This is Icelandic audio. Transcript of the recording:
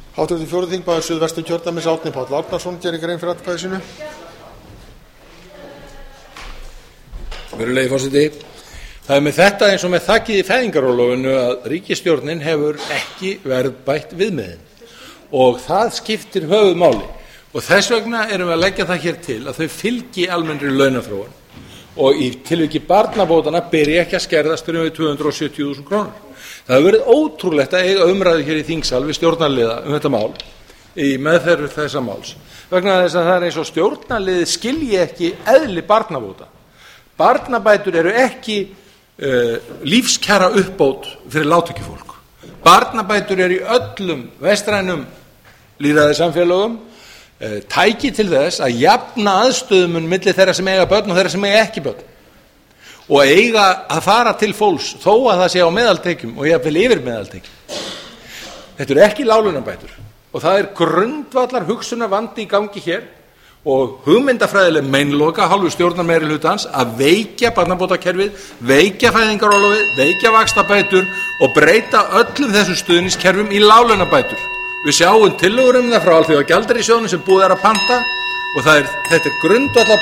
Háttvirtur fjórði þingmaður Suðvesturkjördæmis Árni Páll Árnason gerir grein fyrir atkvæði sínu. Virðulegi forseti, það með þetta eins og með þakkið í fæðingarorlofinu að ríkisstjórnin hefur ekki verðbætt viðmiðin og það skiptir höfuðmáli og þess vegna erum við að leggja það hér til að þau fylgi almennri launaþróun og í tilviki barnabótanna byrji ekki að skerðast fyrir við 270.000 krónur. Það hefur verið ótrúlegt að eiga umræðu hér í þingsal við stjórnarliða þetta mál í meðferð þessa máls vegna þess að það er eins og stjórnarliðið skilji ekki eðli barnabóta. Barnabætur eru ekki lífskjara uppbót fyrir lágtekjufólk. Barnabætur eru í öllum vestrænum lýðræðissamfélögum tæki til þess að jafna aðstöðumun milli þeirra sem eiga börn og þeirra sem eiga ekki börn og eiga að fara til fólks þó að það sé á meðaltekjum og jafnvel yfir meðaltekjum. Þetta eru ekki láglaunabætur og það er grundvallar hugsunarvandi í gangi hér og hugmyndafræðileg meinloka hálfu stjórnarmeirihlutans að veikja barnabótakerfið, veikja fæðingarorlofið, veikja vaxtabætur og breyta öllum þessum stuðningskerfum í láglaunabætur. Við sjáum tillögur það frá Alþjóðagjaldeyrissjóðnum sem búið að panta og þetta er grundvallar